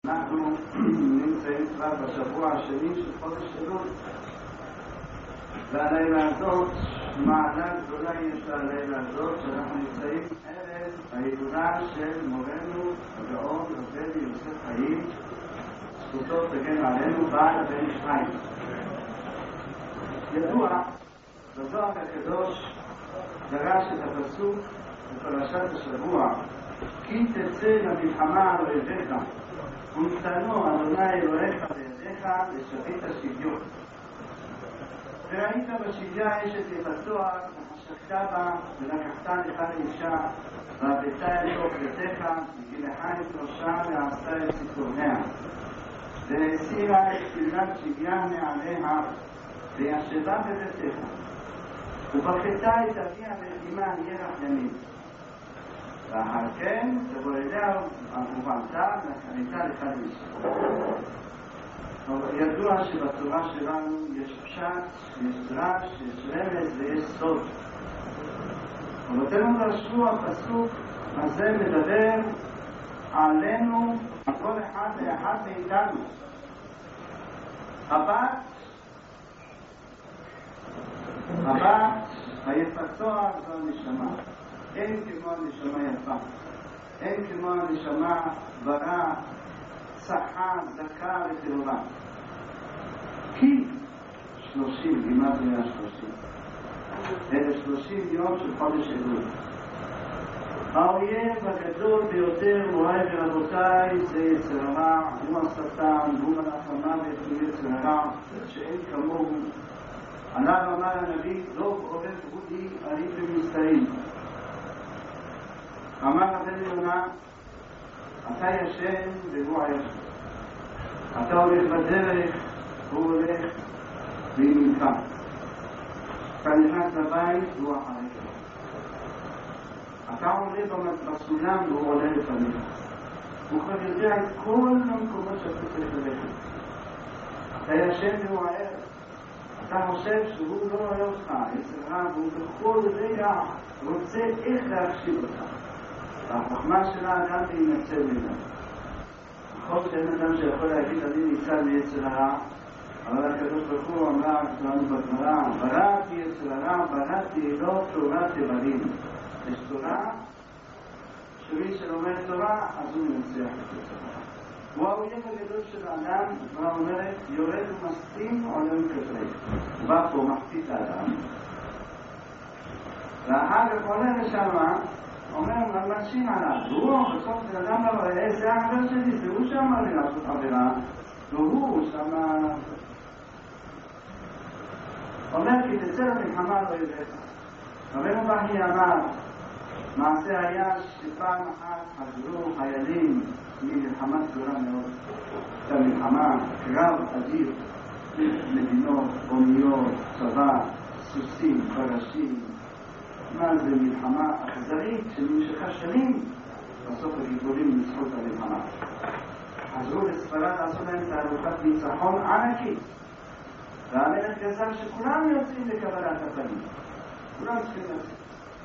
אנחנו נמצאים כבר בשבוע השני של חודש אלול, והלילה הזאת, מעלה גדולה יש ללילה הזאת, שאנחנו נמצאים ערב ההילולה של מורנו הגאון רבי יוסף חיים, זכותו תגן עלינו, בעל הבן איש חיים. ידוע, בזוהר הקדוש דרש את הפסוק בפרשת השבוע, כי תצא למלחמה על אויביך ונתנו אדוני אלוהיך בידיך לשבית השוויון. וראית בשביה אשת יפתוח וחשקת בה ולקחת לך לאישה והבאתה אל תוך ביתך וגילחה את ראשה ועשתה את ציפורניה והסירה את תפילת שביה מעליה וישבה בביתך ובכתה את אביה ואת אמה ירח ימין. ואחר כן תבוא אליה ובנתה וחניתה לך לאישה. ידוע שבתורה שלנו יש פשט, יש דרש, יש רמז ויש סוד. ובתנו לשבוע הפסוק הזה מדבר עלינו, על כל אחד ואחד מאיתנו. הבת היפתוח זו הנשמה. אין כמו הנשמה יפה, אין כמו הנשמה ברא, צחה, זכה וטהורה. כי 30, גימטריה 30. אלה 30 יום של חודש אלול. האויב הגדול ביותר, מוריי ורבותיי, זה יצר הרע, הוא השטן, הוא מלאך המוות, הוא יצר הרע, שאין כמוהו. עליו אמר הנביא, דוב עורף הודי, ארי ומסתרים. אמר רבנו יונה, אתה ישן והוא עייף. אתה הולך בדרך, הוא הולך בימינך. אתה נכנס לבית והוא אחריך. אתה עולה בסולם והוא עולה לפניך. הוא כבר יודע את כל המקומות שאתה צריך ללכת. אתה ישן והוא עייף. אתה חושב שהוא לא רואה אותך, יצר רע, והוא בכל רגע רוצה איך להקשיב אותך. והחוכמה של האדם להינצל ממנו. נכון שאין אדם שיכול להגיד אני ניצל מיצר הרע, אבל הקדוש ברוך הוא אמר לנו בגמרא, בראתי יצר הרע, בראתי לא תורת איברים. יש תורה, שמי שלומד תורה, אז הוא מנצח את יצר הרע. הוא האויב הגדול של האדם, מה אומרת, יורד ומסתים עולם כתרי. הוא בא פה, מחטיא את האדם, ואחר כך עולה לשמה, אומר, מרשים עליו, והוא בסוף של אדם לא רואה, זה החבר שלי, זה הוא שאמר לי לעשות עבירה, והוא שמה... אומר, כי תצא למלחמה לא יבאך. רבנו בכי אמר, מעשה היה שפעם אחת חזרו חיילים ממלחמה גדולה מאוד. הייתה מלחמה, קרב אדיר, מדינות, אוניות, צבא, סוסים, פרשים, מה זה מלחמה אכזרית שנמשכה שנים, בסוף הגיבורים ניצחו את המלחמה. חזרו לספרד, עשו להם תהלוכת ניצחון ענקית. והמלך גזר שכולם יוצאים לקבלת הפנים. כולם צריכים לצאת.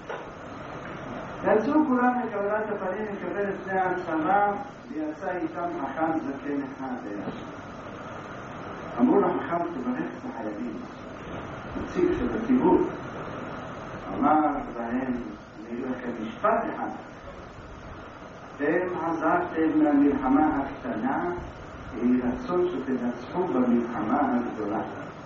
יצאו כולם לקבלת הפנים לקבל את פני הצבא, ויצא איתם חכם זקן אחד הישר. אמרו לחכם תברך את החיילים. נציג של הציבור. אמר להם, אני אגיד לכם משפט אחד. אתם עזרתם מהמלחמה הקטנה, היא רצון שתנצחו במלחמה הגדולה.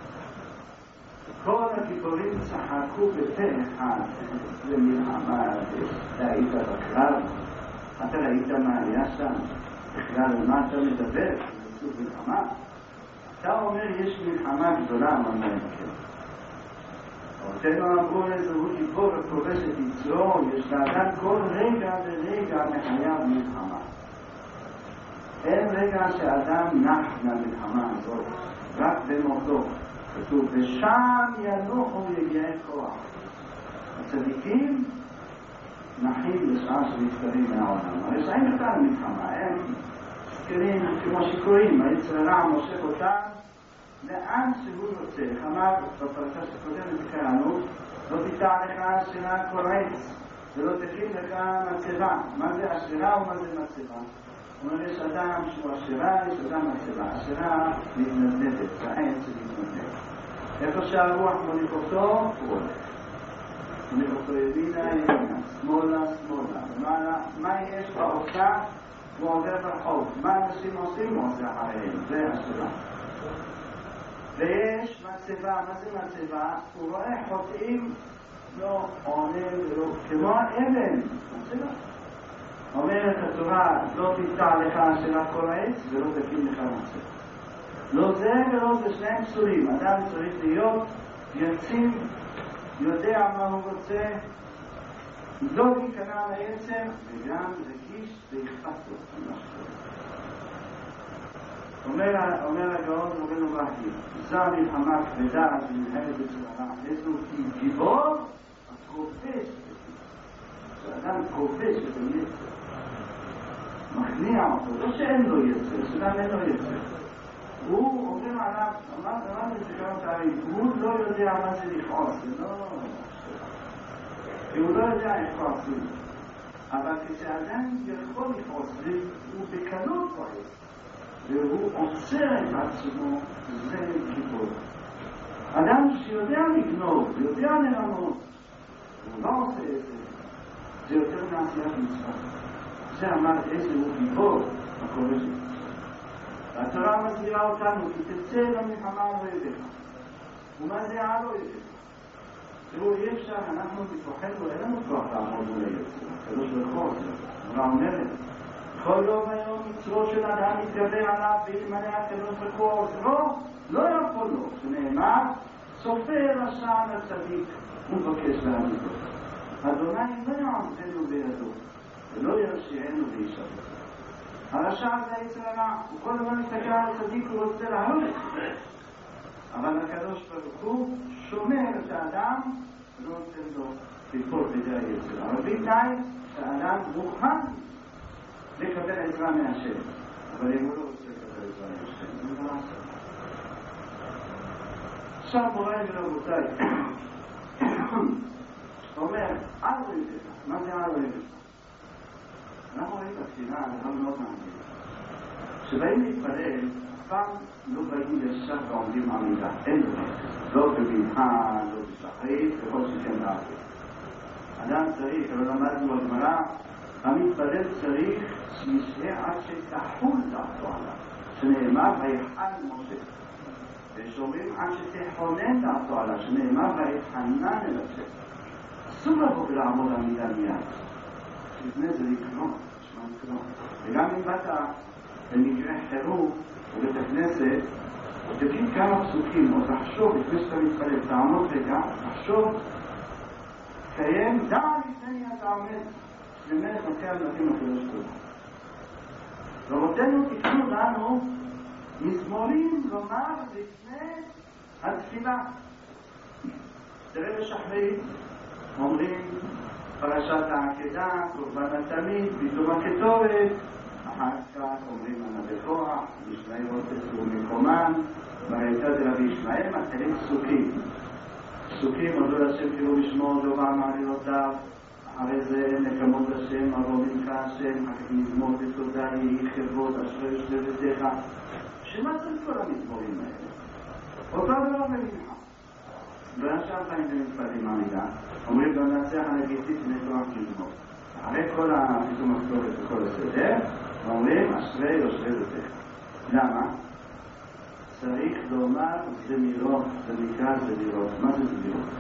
כל הגיבורים צחקו בפה אחד למלחמה, אתה היית בקרב, אתה ראית מה היה שם, בכלל מה אתה מדבר, זה סוג מלחמה. אתה אומר יש מלחמה גדולה, מה נאמר. אותנו אמרו איזה הוא גיבור וכובש את יצרו, יש לאדם כל רגע ורגע מחייו מלחמה. אין רגע שאדם נח מהמלחמה הזאת, רק במותו. כתוב, ושם ינוחו יגיעי כוח. הצדיקים נחים לשעה שנפטרים מהעולם. הרשעים בכלל מלחמה, הם זכרים כמו שיכורים, היצר הרע מושך אותם לאן שהוא רוצה. אמר בפרשה שקודמת קראנו, לא תיטע לך שינה כל עץ ולא תקים לך מצבה. מה זה אשרה ומה זה מצבה? הוא אומר, יש אדם שהוא עשירה, יש אדם עשירה. עשירה מתנדנדת, העץ מתנדנד. איפה שהרוח מוליך אותו, הוא הולך. מוליך אותו ימינה, ימינה, שמאלה, שמאלה. מה יש בעושה? הוא עובר ברחוב. מה אנשים עושים? הוא עושה אחריהם. זה עשירה. ויש מצבה. מה זה מצבה? הוא רואה חוטאים לא עונה ולא כמו האבן. מצבה. אומרת התורה, לא תפתע לך אשרת כל העץ ולא תקים לך מצב. לא זה ולא זה, שניהם פסולים. אדם צריך להיות יציב, יודע מה הוא רוצה, לא להיכנע לעצם וגם רגיש ואכפת לו. אומר הגאון רבנו בכי, זו מלחמה כבדה ומלחמת בצורה, איזו גיבור הכובש, שאדם כובש את היצר, מכניע אותו, לא שאין לו יצר, שאדם אין לו יצר. הוא אומר עליו, אמרתי את זה כמה פעמים, הוא לא יודע מה זה לכעוס, זה לא כי הוא לא יודע איך כועסים. אבל כשאדם יכול לכעוס, הוא בקלות כועס, והוא עוצר את עצמו, זה גיבור. אדם שיודע לגנוב, יודע לרמות, הוא לא עושה את זה, זה יותר מעשיית מצווה. זה אמר איזה הוא גיבור, הקורא שלי. והתורה מסבירה אותנו, כי תצא למלחמה על אויביך. ומה זה על אויביך? תראו, אי אפשר, אנחנו בכוחנו, אין לנו כוח לעמוד מול היצר. הקדוש ברוך הוא עושה. התורה אומרת, כל יום היום יצרו של אדם יתגבר עליו ויתמלא הקדוש ברוך הוא עוזרו, לא יכול לו. שנאמר, סופר רשע לצדיק, הוא מבקש להעמידו. אדוני לא יעמדנו בידו, ולא ירשיענו וישאר. הרשע זה היצר הרע, הוא כל הזמן מסתכל על הצדיק, הוא רוצה להרוג. אבל הקדוש ברוך הוא שומר את האדם ולא נותן לו ליפול בידי היצר. אבל בתנאי שהאדם מוכן לקבל עזרה מהשם. אבל אם הוא לא רוצה לקבל עזרה מהשם, הוא לא עושה. עכשיו מוריי ורבותיי, אומר, על אויביך. מה זה על אויביך? אנחנו רואים בתפילה, זה מאוד מעניין. כשבאים להתפלל, פעם לא באים ישר ועומדים עמידה. אין דבר. לא במנחה, לא בשחרית, ככל שכן לעבוד. אדם צריך, אבל למדנו בגמרא, המתפלל צריך שישעה עד שתחול דעתו עליו. שנאמר, ויחל משה. ושאומרים עד שתכונן דעתו עליו. שנאמר, ויתחנן אל השם. אסור לבוא ולעמוד עמידה מיד. לפני זה לקרוא. וגם אם באת במקרה חירום בבית הכנסת, תגיד כמה פסוקים, או תחשוב, לפני שאתה מתפלל, תעמוד רגע, תחשוב, תקיים, דע לפני אתה עומד, למלך מלכי המלכים הקדוש ברוך הוא. רבותינו תקנו לנו מזמורים לומר לפני התפילה. תראה בשחרית, אומרים פרשת העקדה, קורבן התמיד, פתאום הקטורת, אחר כך אומרים הנבכוח, ישמעאל רוטס ומקומן, ברייתא דרבי ישמעאל, מתחילים פסוקים. פסוקים, הודו לשם כאילו לשמור, דומה מעלילותיו, אחרי זה נקמות השם, ארומים כהשם, מזמור ותודה יהי חברות, אשרי יושבי ביתך. שמה צריך כל המזמורים האלה? אותו דבר במנחה. והשאר חיים במתפלים עמידה, אומרים גם נצח הנגיסית ונתוח מזמור. אחרי כל הפתאום הכתובת וכל הסדר, ואומרים אשרי יושבי ביתך. למה? צריך לומר זמירות, זה נקרא זמירות. מה זה זמירות?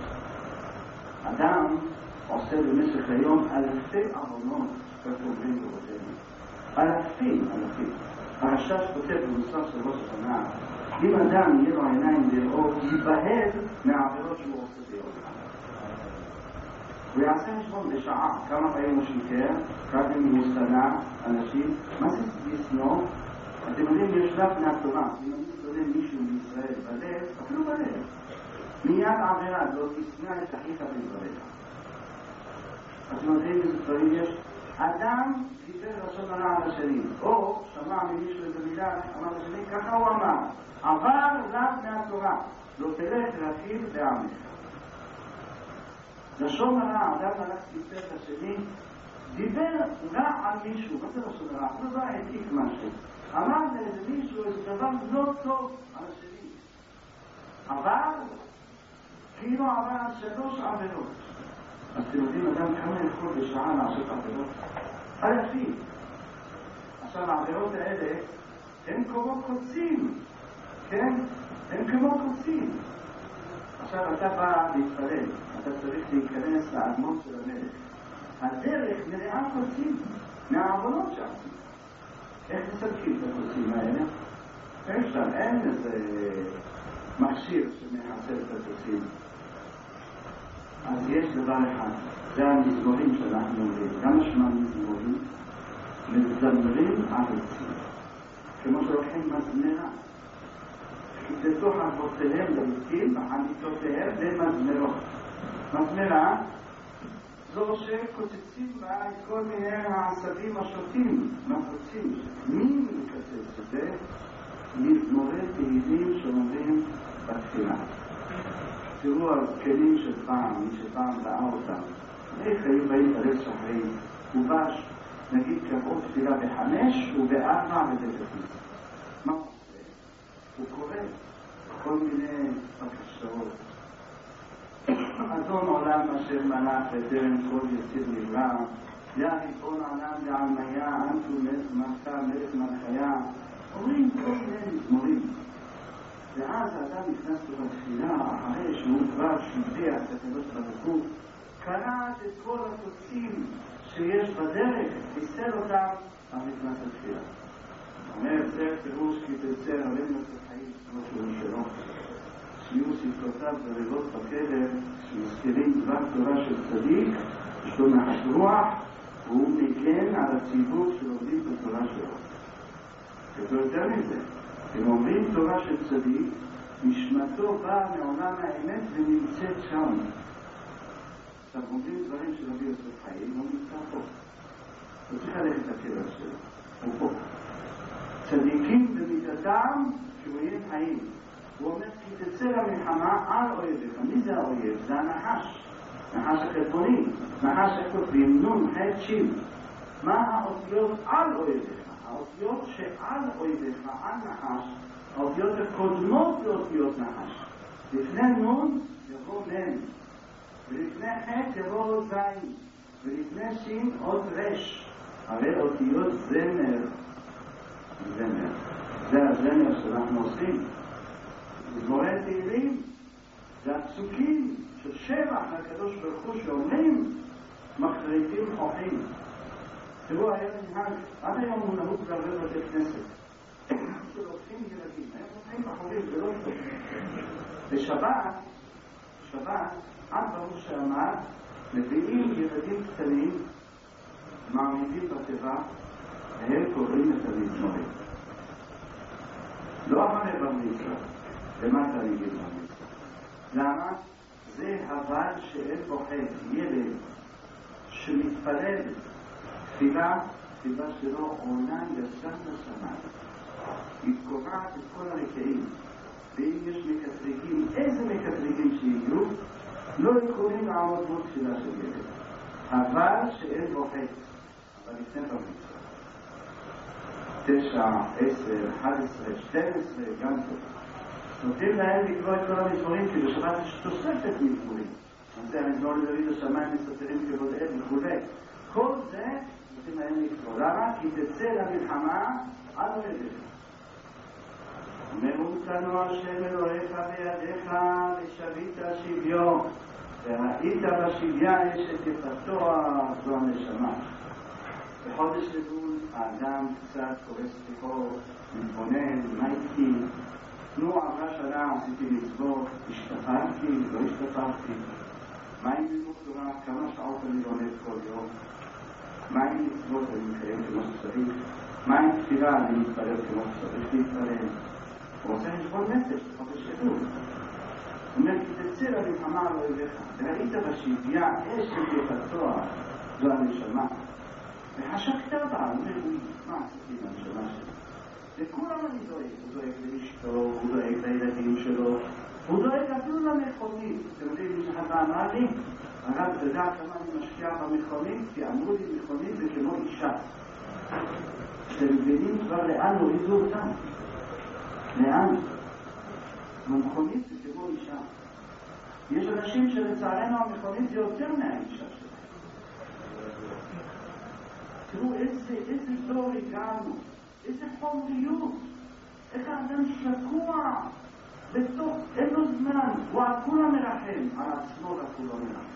אדם עושה במשך היום אלפי עוונות, כך אומרים ברותינו. אלפים. הרש"ש כותב במוסף של ראש השנה, אם אדם יהיה לו עיניים לראות, ייבהל מהעבירות שהוא עושה ביום. הוא יעשה משמון בשעה, כמה פעמים הוא שיקר, כמה פעמים הוא שנא אנשים. מה זה לשנוא? אתם יודעים, יש רק מהתורה, אם אני שונא מישהו מישראל בלב, אפילו בלב, מיד עבירה, לא תשנא את אחיך בלבביך. אתם יודעים איזה דברים יש? אדם דיבר לשון הרע על השני, או שמע ממישהו איזה מילה, אמר לשני, ככה הוא אמר, עבר רק מהתורה, לא תלך להכיר בעמך. לשון הרע, אדם הלך סיפר לשני, דיבר רע על מישהו, מה זה לא שזה רע? זה לא העתיק משהו. אמר לאיזה מישהו איזה דבר לא טוב על השני. אבל, כאילו עבר 3 עבירות. אז אתם יודעים אדם כמה יכול בשעה לעשות עבירות? אלפים. עכשיו העבירות האלה הם כמו קוצים, כן? הם כמו קוצים. עכשיו אתה בא להתפלל, אתה צריך להיכנס לאדמות של המלך. הדרך מלאה קוצים מהעוונות שעשו. איך מסלקים את הקוצים האלה? אין איזה מכשיר שמחסל את הקוצים. אז יש דבר אחד, זה המזמורים שאנחנו אומרים. גם השמע מזמורים מזמרים ערוצים, כמו שלוקחים מזמרה. בתוך אבותיהם לעיתים, בחניתותיהם למזמרות. מזמרה זו שקוצצים בה את כל מיני העשבים השוטים, מפוצים. מי מקצץ את זה? מזמורי תהילים שאומרים בתפילה. תראו הזקנים של פעם, מי שפעם ראה אותם. איך היו באים בלב שחרים? ובש, נגיד קראות תפילה ב5 וב4 בבית הכנסת. מה הוא עושה? הוא קורא כל מיני בקשות. אדון עולם אשר מלך בטרם כל יציר נברא, יא ריבון עולם לעלמיה, אנטו מלכה מלך מלכיה. אומרים כל מיני מזמורים. ואז האדם נכנס בתפילה, אחרי שהוא כבר שיבח את הקדוש ברוך הוא, קרא את כל הקוצים שיש בדרך, חיסל אותם, אז נכנס לתפילה. אומר, זה פירוש כי תצא עלינו את החיים, כמו שהוא שלו. שיהיו ספרותיו בריבות בקדר, שמזכירים דבר תורה של צדיק, יש לו נחש רוח, והוא מגן על הציבור שלומדים בתורה שלו. יותר מזה, הם אומרים תורה של צדיק, נשמתו באה מעולם האמת ונמצאת שם. עכשיו אומרים דברים של רבי יוסף חיים, הוא נמצא פה. הוא צריך ללכת לקבר שלו, הוא פה. צדיקים במידתם שבויים חיים. הוא אומר, כי תצא למלחמה על אויביך. מי זה האויב? זה הנחש. נחש החטבוני. נחש הכותבים, נון, ח' שין. מה האותיות על אויביך? האותיות שעל אויביך, על נחש, האותיות הקודמות לאותיות נחש. לפני נון יבוא מם, ולפני ח' יבוא עוד זין, ולפני שין עוד רש. הרי אותיות זמר. זמר. זה הזמר שאנחנו עושים. מזמורי תהילים זה הפסוקים של שבח לקדוש ברוך הוא שאומרים מחריטים חוכים. תראו, היה מנהג, עד היום הוא נהוג לעבר בתי כנסת. שלוקחים ילדים, הם לוקחים בחורים, זה לא טוב. בשבת, עד ברוך שאמר, מביאים ילדים קטנים, מעמידים בתיבה, והם קוראים את המזמורים. לא אחרי בר מצווה, למטה נגיד בר מצווה. למה? זה הבעל שאין בוחד, ילד שמתפלל תפילה שלו עונה ישר לשמיים. היא קובעת את כל הרקעים. ואם יש מקטרגים, איזה מקטרגים שיהיו, לא יכולים לעמוד מול תפילה של ילד. אבל שאין בו חץ. אבל לפני בר מצווה. 9, 10, 11, 12, גם טוב. נותנים להם לקרוא את כל המזמורים, כי בשבת יש תוספת מזמורים. אז זה המזמור לדוד השמיים מסתתרים כבוד עד וכו'. כל זה נותנים להם לקרוא. למה? כי תצא למלחמה עד אוהביך. מרוצנו השם אלוהיך בידיך ושבית שוויו, והיית בשוויה יש את יפתוח זו הנשמה. בחודש אלול האדם קצת קורס תיכו, מתבונן, מה איתי? עברה שנה, עשיתי מצוות, השתפרתי, לא השתפרתי. מה עם לימוד תורה? כמה שעות אני לומד כל יום? מה עם מצוות אני מקיים כמו שצריך? מה עם תפילה אני מתפלל כמו שצריך להתפלל? הוא עושה חשבון נפש בחודש אלול. הוא אומר, כי תצא למלחמה על אויביך, והיית בשוויה, אש יפתוח זו הנשמה. וחשקת בה, הוא אומר, מה עשיתי מהנשמה שלי? וכולם אני דואג, הוא דואג לאשתו, הוא דואג לילדים שלו, הוא דואג אפילו למכונים. אתם יודעים, מי שחדה אמר לי, הרב, אתה יודע כמה אני משקיע במכונית? כי אמרו לי מכונית זה כמו אישה. אתם מבינים כבר לאן הורידו אותם? לאן? במכונית זה כמו אישה. יש אנשים שלצערנו המכונית זה יותר מהאישה שלהם. תראו איזה דור הגענו, איזה חומריות, איך האדם שקוע בתוך, אין לו זמן, הוא כולה מרחם, על עצמו וכולו מרחם.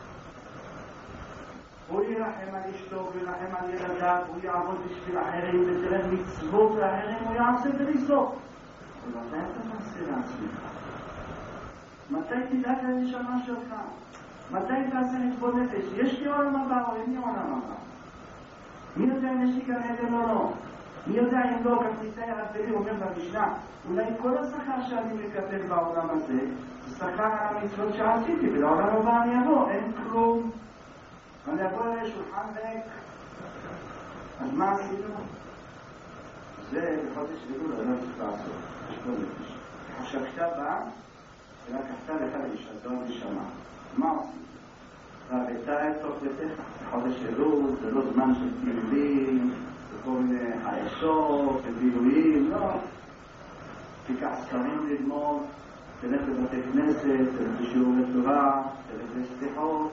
הוא ירחם על אשתו, הוא ירחם על ילדיו, הוא יעבוד בשביל אחרים, ותראה מצוות לאחרים, הוא יעשה ולסוף. אבל מתי אתה תעשה לעצמך? מתי תדאג לנשמה שלך? מתי תעשה חשבון נפש? יש לי עולם הבא או אין לי עולם הבא? מי יודע אם יש לי גן עדן או לא? מי יודע אם לא, כרטיסי הרב אומר במשנה, אולי כל השכר שאני מקבל בעולם הזה, זה שכר על המצוות שעשיתי, ולעולם הבא אני אבוא, אין כלום. אני אבוא אלי שולחן ריק. אז מה עשינו? זה בחודש אלול לא צריך לעשות, חשבון נפש. חשבת בה, ולקחת לך לאישתו נשמה. מה עושים? והביתה את תוך ביתך. בחודש אלול זה לא זמן של טיולים, וכל מיני חיישות, ובילויים, לא. תיקח ספרים ללמוד, תלך לבתי כנסת, תלך לשיעור לתורה, תלך לסליחות.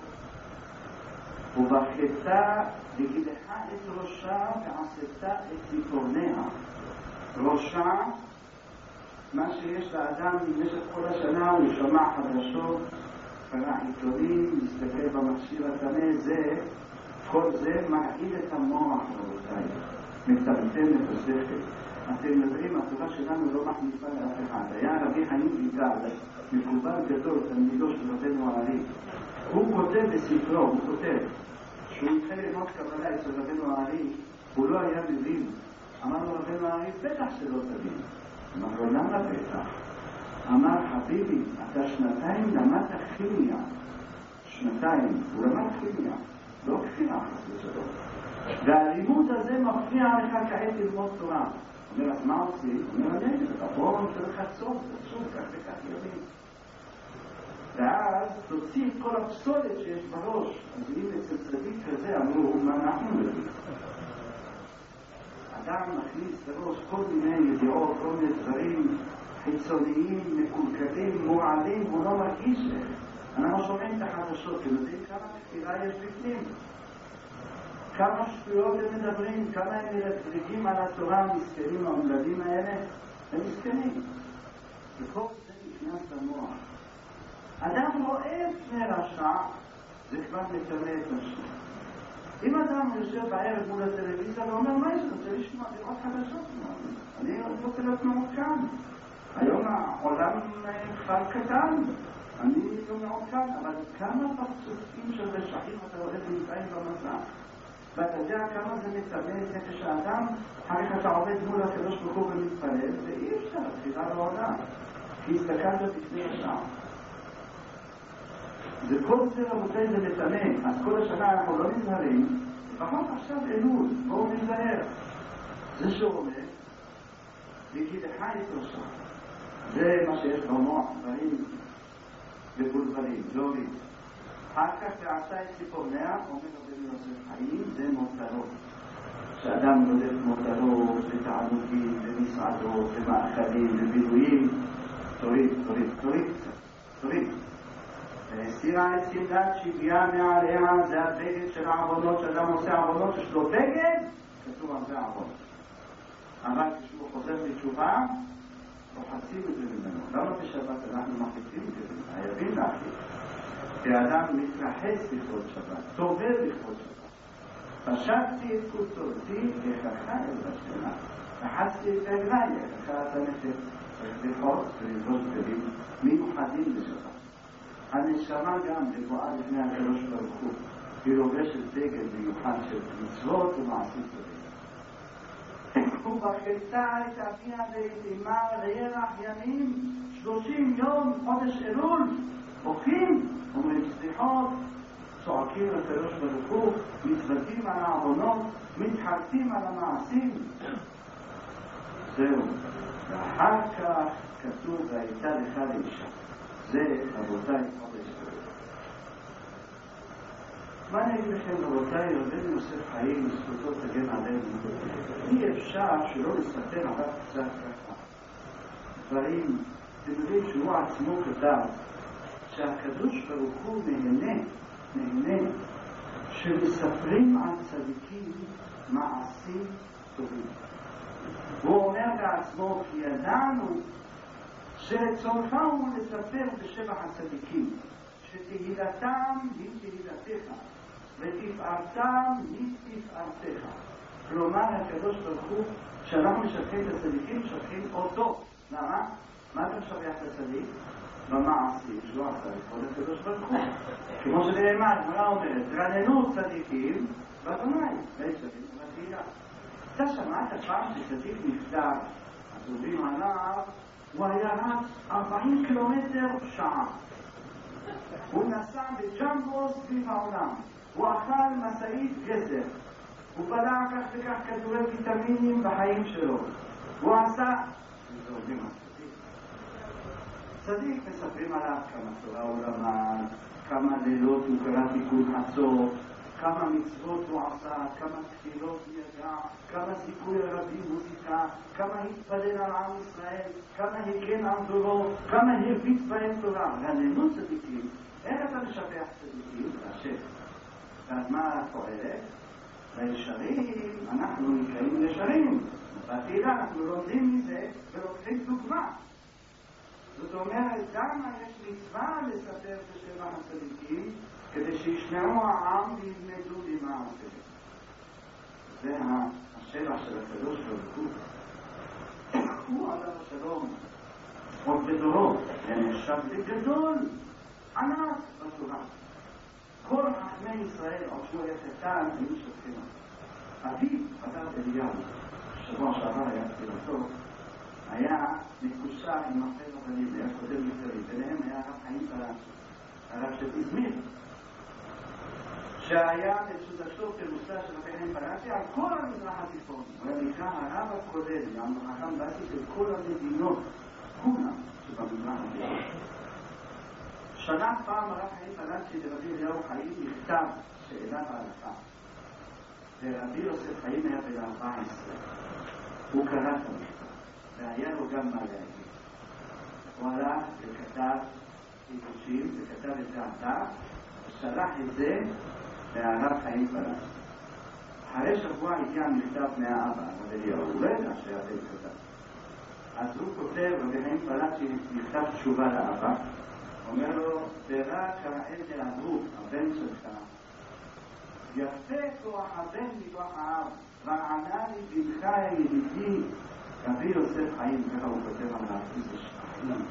ובחטא וגילך את ראשה ועשתה את ציפורניה. ראשה, מה שיש לאדם במשך כל השנה, הוא שומע חדשות, קרא עיתונים, מסתכל במכשיר הטמא, זה, כל זה מרעיל את המוח, רבותיי, מטמטם את השכל. אתם יודעים, התורה שלנו לא מחליפה לאף אחד. היה רבי חיים ויטל, מקובל גדול, תלמידו של רבנו הארי. הוא כותב בספרו, הוא כותב, שהוא התחיל ללמוד קבלה אצל רבנו הארי, הוא לא היה מבין. אמר לו רבנו הארי, בטח שלא תבין. אמר לו, למה בטח? אמר, חביבי, אתה שנתיים למדת כימיה. שנתיים, הוא למד כימיה, לא כפירה חס ושלום. והלימוד הזה מפריע לך כעת ללמוד תורה. אומר, אז מה עושים? אומר, אני אגיד לך, בואו נצטרך לחצות, תחשוב כך וכך ימים. ואז תוציא את כל הפסולת שיש בראש. אז אם אצל צדיק כזה אמרו, מה אנחנו יודעים? אדם מכניס לראש כל מיני ידיעות, כל מיני דברים חיצוניים, מקולקלים, מועלים, הוא לא מרגיש להם. אנחנו שומעים את החדשות, אתם יודעים כמה כפירה יש בפנים? כמה שטויות הם מדברים, כמה הם מרגישים על התורה המסכנים, המולדים האלה, הם מסכנים. וכל זה נכנס למוח. אדם רואה פני רשע, זה כבר מטמא את נפשו. אם אדם יושב בערב מול הטלוויזיה ואומר, מה יש? אני רוצה לשמוע לראות חדשות. אני רוצה להיות מעודכן. היום העולם כבר קטן. אני לא מעודכן, אבל כמה פרצופים של רשעים אתה רואה נמצאים במסע. ואתה יודע כמה זה מטמא את נפש האדם, אחר כך אתה עומד מול הקדוש ברוך הוא ומתפלל, ואי אפשר, תחילה לעולם. כי הסתכלת בפני השעה. וכל זה רבותיי זה מטמא, אז כל השנה אנחנו לא נזהרים, לפחות עכשיו אלול, בואו נזהר. זה שאומר, וגילך את ראשה. זה מה שיש במוח, דברים ובולבלים, דורים. אחר כך ועשה את ציפורניה, אומר רבנו יוסף חיים, זה מותרות. שאדם רודף מותרות, ותענוגים, ומסעדות, ומאכלים, ובילויים, תוריד. והסירה את סמדת שוויה מעליה, זה הבגד של העבודות, שאדם עושה עבודות, יש לו בגד, כתוב על זה עבוד. אבל כשהוא חוזר לתשובה, רוחצים את זה ממנו. למה בשבת אנחנו מחליטים את זה? חייבים להחליט. כי האדם מתרחץ לכבוד שבת, טובל לכבוד שבת. פשטתי את כותורתי, יחכה אל בשנה. רחצתי את רגליי, יחכה את הנפש. צריך לחוץ וללבוש בגדים מיוחדים לשבת. הנשמה גם נבואה לפני הקדוש ברוך הוא, היא לובשת בגד מיוחד של מצוות ומעשים טובים. ובחטא את אביה ואת אמה לירח ימים, 30 יום, חודש אלול, בוכים, אומרים סליחות, צועקים לקדוש ברוך הוא, מתוותים על העוונות, מתחרטים על המעשים. זהו. ואחר כך כתוב, והייתה לך לאישה. זה רבותיי חודש אלול. מה אני אגיד לכם רבותיי, רבנו יוסף חיים, זכותו תגן עלינו, אי אפשר שלא לספר עליו קצת ככה. דברים, אתם יודעים שהוא עצמו כתב, שהקדוש ברוך הוא נהנה, שמספרים על צדיקים מעשים טובים. הוא אומר לעצמו, כי ידענו שרצונך הוא לספר בשבח הצדיקים, שתהילתם היא תהילתך, ותפארתם היא תפארתך. כלומר, הקדוש ברוך הוא, כשאנחנו משבחים את הצדיקים, משבחים אותו. למה? מה אתה משבח את הצדיק? במעשים שלא עשה לכל הקדוש ברוך הוא. כמו שנאמר, הגמרא אומרת, רננו צדיקים באדוני, וישבים בתהילה. אתה שמעת פעם שצדיק נפטר, אז אומרים עליו, הוא היה רץ 40 קילומטר שעה. הוא נסע בג'מבו סביב העולם. הוא אכל מסעית גזר. הוא בלע כך וכך כדורי ויטמינים בחיים שלו. הוא עשה... זה אומרים על צדיק מספרים עליו כמה תורה הוא למד, כמה לילות הוא קרא תיקון חצות, כמה מצוות הוא עשה, כמה תפילות הוא ידע, כמה סיכוי ערבים הוא זיכה, כמה התפלל על עם ישראל, כמה הגן על דורו, כמה הרביץ בהם תורה. רננו צדיקים, איך אתה משבח צדיקים? השם. ואז מה פועלת? לישרים, אנחנו נקראים ישרים. בתהילה אנחנו לומדים מזה ולוקחים דוגמה. זאת אומרת, למה יש מצווה לספר בשבח הצדיקים כדי שישמעו העם וילמדו למעשה? זה השבח של הקדוש ברוך הוא. הוא עליו השלום, עוד בדורו, ונחשב לגדול, ענק בתורה. כל חכמי ישראל, עוד שהוא היה קטן, היו שופכים. אביו, הרב אליהו, שבוע שעבר היה תפילתו, היה מקושר עם אחרי רבנים, היה קודם יותר, ביניהם היה הרב חיים פלאצ'י, הרב של איזמיר, שהיה בסעודתו פירושו של רבי חיים פלאצ'י על כל המזרח התיכון. הוא היה נקרא הרב הכולל, החכם באתי של כל המדינות, כולם שבמזרח התיכון. שנה פעם הרב חיים פלאצ'י לרבי אליהו חיים נכתב שאלה בהלכה, ורבי יוסף חיים היה בן 14. הוא קרא את המכתב, והיה לו גם מה להגיד. הוא הלך וכתב חידושים, וכתב את זה עתה, ושלח את זה להרב חיים פלאצ'י. אחרי שבוע הגיע מכתב מהאבא, רבי אליהו, הוא לא ידע שהבן כתב. אז הוא כותב, רבי חיים פלאצ'י נכתב תשובה לאבא, אומר לו, תראה כראל דאמרו, הבן שלך, יפה כוח הבן מכוח האב, וענה לי בנך ידידי, רבי יוסף חיים, ככה הוא כותב על איזה שפחים,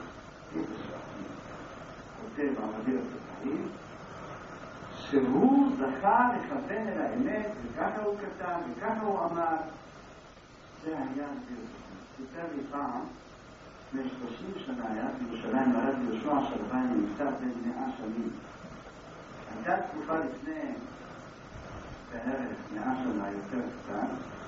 כותב על רבי יוסף חיים, שהוא זכה לכוון אל האמת, וככה הוא כתב, וככה הוא אמר, זה היה רבי יוסף חיים. סיפר לי פעם, לפני 30 שנה היה בירושלים, הרב יהושע שלווני נפטר בן 100 שנים. הייתה תקופה לפני בערך 100 שנה יותר קטן,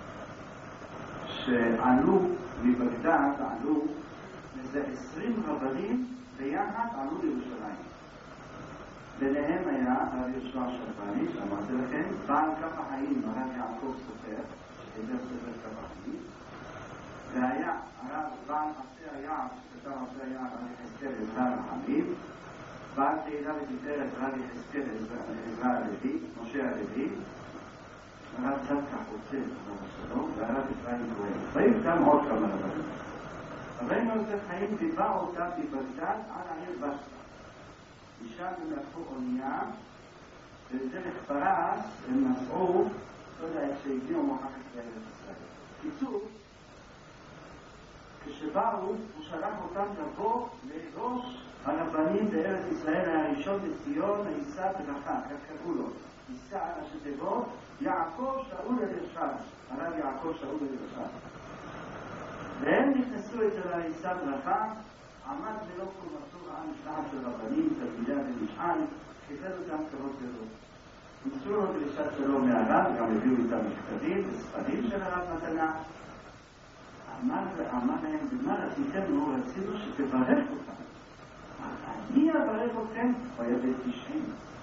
שעלו מבגדד, עלו איזה 20 רבנים ביחד עלו לירושלים. ביניהם היה הרב יהושע שלווני, שאמרתי לכם, בעל כף החיים, הרב יעקב סופר, שחיבר סופר כף החיים, והיה הרב בעל עשה היער, שכתב עשה היער, רבי חזקאל עזרא רחמים, בעל תהילה ותפארת רבי חזקאל עזרא הלוי, משה הלוי, הרב צדקה חוצה, הרב השלום, והרב אפרים כהן. והיו גם עוד כמה רבנים. רבנו יוסף חיים דיבר אותם בבגדד על העיר בשרה. משם הם לקחו אונייה, ודרך פרס הם נסעו, לא יודע איך שהגיעו מוכחת לארץ ישראל. קיצור, כשבאו, הוא שלח אותם לבוא לראש הרבנים בארץ ישראל הראשון לציון, הישא ברכה, כך קראו לו. הישא על השתיבות, יעקב שאול אלישע, הרב יעקב שאול אלישע. והם נכנסו אצל הישא ברכה, עמד ולא קומתו ראה משלחת של רבנים, תלמידי ומשען, חיפש אותם כבוד גדול. ניסו לו דרישת שלום מהרב, גם הביאו איתם מכתבים וספרים של הרב מתנה. אמר להם, במה רציתם? הוא רצינו שתברך אותם. אני אברך אתכם, הוא היה בן 90.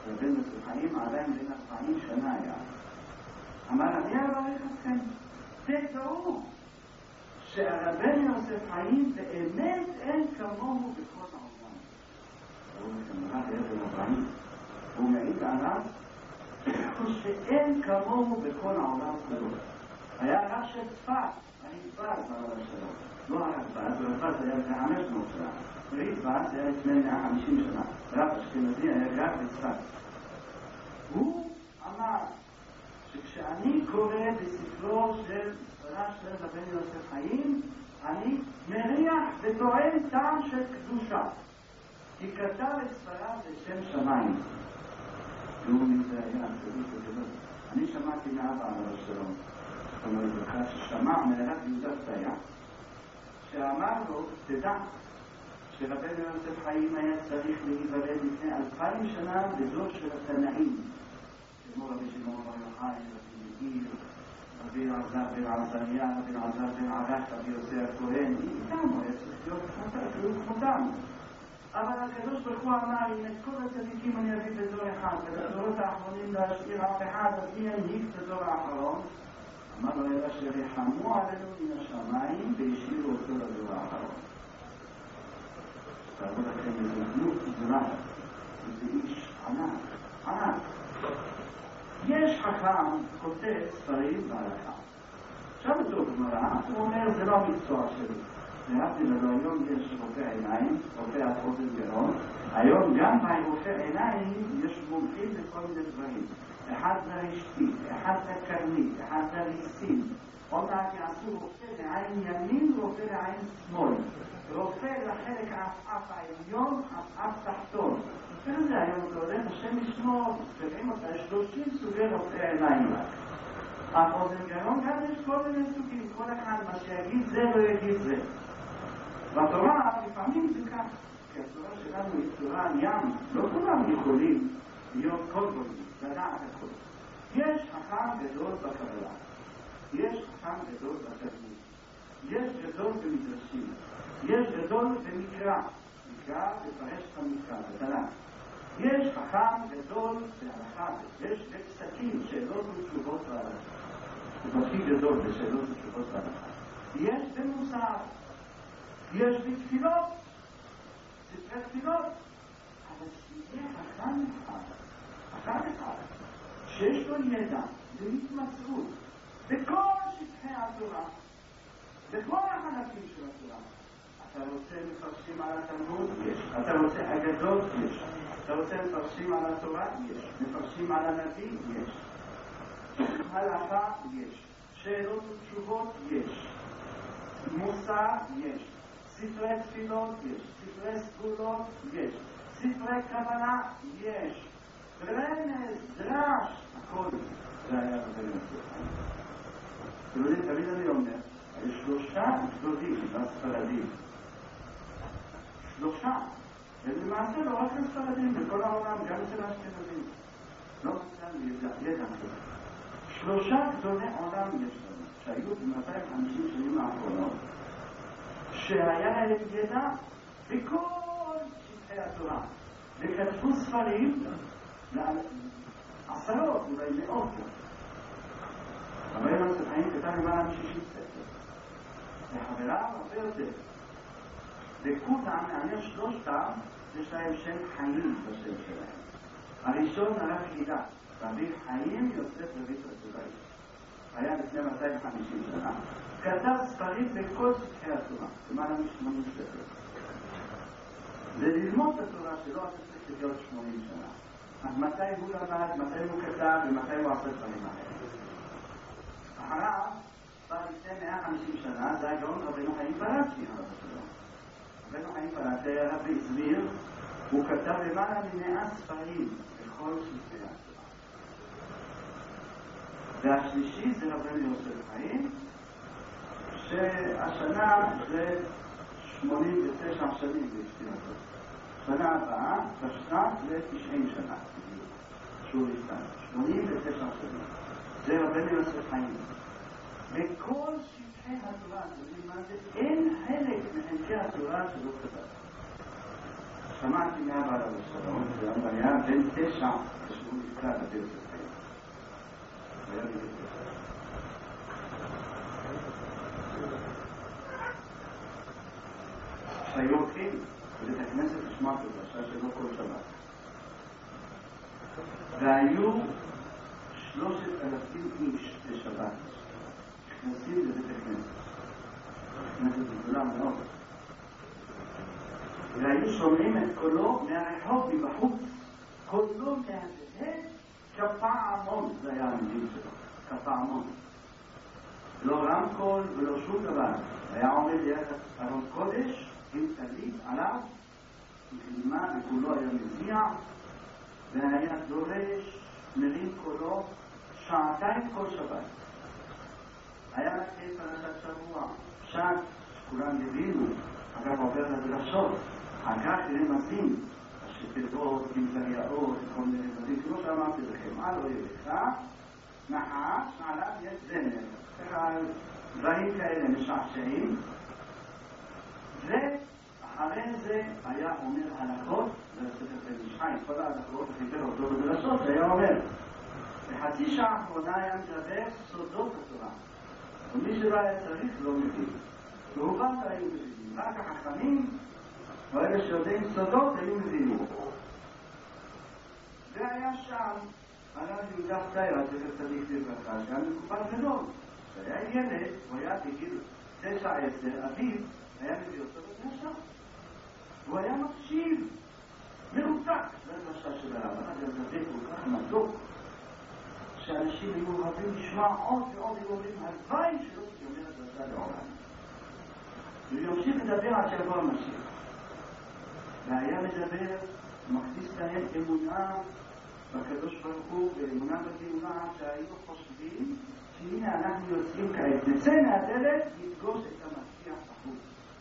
רבנו יוסף חיים עדיין בין 40 שנה היה. אמר, אני אברך אתכם, תדעו שהרבנו יוסף חיים באמת אין כמוהו בכל העולם. הוא אומר, הוא מעיד עליו שאין כמוהו בכל העולם כולו. היה רב של צפת, הריטב"ז עליו השלום. לא הריטב"ז, הריטב"ז היה לפני 500 שנה. הריטב"ז היה לפני 150 שנה. רב אשכנזי היה גר בצפת. הוא אמר שכשאני קורא בספרו של ספרה של רבנו יוסף חיים, אני מריח וטוען טעם של קדושה. כי כתב את ספרה בשם שמיים. והוא נמצא היה הקדוש הגדול. אני שמעתי מאבא עליו השלום. זאת אומרת, אחד ששמע מהרב יהודה פתיה, שאמר לו, תדע, שרבנו יוסף חיים היה צריך להיוולד לפני 2000 שנה בדור של התנאים, כמו רבי שמעון בר יוחאי, רבי מאיר, רבי אלעזר בן עזריה, רבי אלעזר בן ערך, רבי יוסי הכהן, איתם הוא היה צריך להיות כמותם. אבל הקדוש ברוך הוא אמר, אם את כל הצדיקים אני אביא בדור אחד, ובדורות האחרונים להשאיר אף אחד, אז מי ינהיג את הדור האחרון? אמר לו, אלא שרחמו עלינו מן השמיים והשאירו אותו לדור האחרון. תראו לכם הזדמנות גדולה, זה איש ענק. יש חכם כותב ספרים בהלכה. עכשיו אותו גמרא, הוא אומר, זה לא המקצוע שלי. להבדיל לו, היום יש רופא עיניים, רופא אף-אוזן גרון. היום גם ברופא עיניים יש מומחים בכל מיני דברים. אחד זה רשתית, אחד זה קרנית, אחד זה ריסים. עוד מעט יעשו רופא לעין ימין ורופא לעין שמאל. רופא לחלק האף העליון, האף תחתון. וזה היום קוראים, השם ישמור, קוראים אותה 30 סוגי רופא עיניים. אף-אוזן גרון גם יש כל מיני סוגים, כל אחד מה שיגיד זה לא יגיד זה. בתורה לפעמים זה כך, כי התורה שלנו היא תורה ים, לא כולם יכולים להיות כל גולים, לדעת הכל. יש חכם גדול בקבלה, יש חכם גדול בתלמוד, יש גדול במדרשים, יש גדול במקרא, מקרא לפרש את המקרא, בתנ"ך. יש חכם גדול בהלכה, יש בפסקים, שאלות ותשובות בהלכה. הוא הכי גדול בשאלות ותשובות בהלכה. יש במוסר, יש בתפילות, ספרי תפילות, אבל שיהיה חכם אחד, שיש לו ידע והתמצאות בכל שטחי התורה, בכל החלקים של התורה. אתה רוצה מפרשים על התלמוד? יש. אתה רוצה אגדות? יש. אתה רוצה מפרשים על התורה? יש. מפרשים על הנביא? יש. הלכה? יש. שאלות ותשובות? יש. מוסר? יש. ספרי תפילות? יש. ספרי סגולות? יש. ספרי קבלה? יש. רמז, דרש, הכל. זה היה רבנו יוסף חיים. אתם יודעים, תמיד אני אומר, יש 3 גדולים בספרדים. 3. ולמעשה לא רק לספרדים, בכל העולם, גם אצל האשכנזים. לא מצאנו ידע כזה. 3 גדולי עולם יש לנו, שהיו ב-250 שנים האחרונות, שהיה להם ידע בכל שטחי התורה. וכתבו ספרים לעשרות, אולי מאות. רבנו יוסף חיים כתב למעלה מ-60 ספר. וחבריו הרבה יותר. וכולם, מעניין 3, יש להם שם חיים בשם שלהם. הראשון הרב חידה, רבי חיים יוסף רבי צרצורי. היה לפני 250 שנה. כתב ספרים בכל שטחי התורה, למעלה מ-80 ספר. זה ללמוד את התורה שלא אתה צריך להיות 80 שנה. אז מתי הוא למד, מתי הוא כתב ומתי הוא עשה דברים אחרים. אחריו, כבר לפני 150 שנה, זה הגאון רבנו חיים פלאצ'י, רבנו חיים פלאצ'י היה רבי זמיר, הוא כתב למעלה מ100 ספרים בכל שטחי התורה. והשלישי זה רבנו יוסף חיים, שהשנה זה 89 שנים בפטירתו. שנה הבאה, בשנת ל-90 שנה. שהוא נפטר. 89 שנים. זה רבנו יוסף חיים. בכל שטחי התורה, אין חלק מחלקי התורה שלא כתב. שמעתי מאבא עליו השלום, היה בן 9 כשהוא נפקד לדרך החיים. היה לי זה. שהיו הולכים בבית הכנסת לשמוע את הדרשה שלו כל שבת. והיו 3,000 איש בשבת נכנסים לבית הכנסת. הכנסת גדולה מאוד. והיו שומעים את קולו מהרחוב מבחוץ. קולו מהדהד כפעמון, זה היה המילים שלו, כפעמון. לא רמקול ולא שום דבר. היה עומד ליד ארון קודש עם טלית עליו, וכלימה וכולו היה מזיע, והיה דורש, מרים קולו, 2 כל שבת. היה מקיים פרשת שבוע, פשט, שכולם הבינו, אגב עובר לדרשות, אגב רמזים, השפלות, גמזריות, כל מיני דברים, כמו שאמרתי לכם, על אוהב לך, נחש, עליו יש זמר, ככה דברים כאלה משעשעים, ואחרי זה היה אומר הלכות, לספר משחי, כל ההלכות, חיבר אותו בדרשות, היה אומר, בחצי שעה האחרונה היה מדבר סודות התורה, ומי שלא היה צריך לא מבין. ורובם היו מבינים, רק החכמים, ואלה שיודעים סודות היו מבינים. והיה שם, הרב יהודה פטייר, זכר צדיק לברכה, שהיה מקובל גדול. והיה ילד, הוא היה בגיל 9-10, אביו היה מביא אותו בדרשה. הוא היה מקשיב, מרותק לדרשה של הרב, אבל זה כל כך מתוק, שאנשים היו אוהבים לשמוע עוד ועוד, היו אומרים, הלוואי שלא תיאמר הדרשה לעולם. וימשיך לדבר עד שיבוא המשיח. והיה מדבר, מכניס להם אמונה בקדוש ברוך הוא, ואמונה בגאולה, שהיו חושבים שהנה אנחנו יוצאים כעת, נצא מהדלת לפגוש את המשיח בחוץ.